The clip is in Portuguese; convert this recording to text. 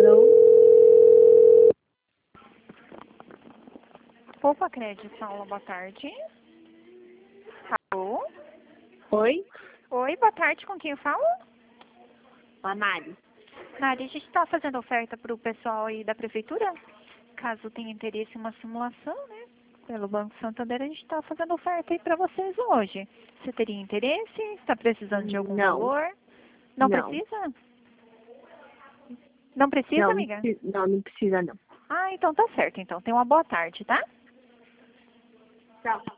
Alô? Poupa Crédito, Paula, boa tarde. Alô? Oi? Oi, boa tarde, com quem eu falo? A Mari. Mari, a gente está fazendo oferta para o pessoal aí da prefeitura. Caso tenha interesse em uma simulação, né? Pelo Banco Santander, a gente está fazendo oferta aí para vocês hoje. Você teria interesse? Está precisando de algum Não. valor? Não Não. precisa? Não precisa, amiga? Não precisa não. Ah, então tá certo. Então, tenha uma boa tarde, tá? Tchau.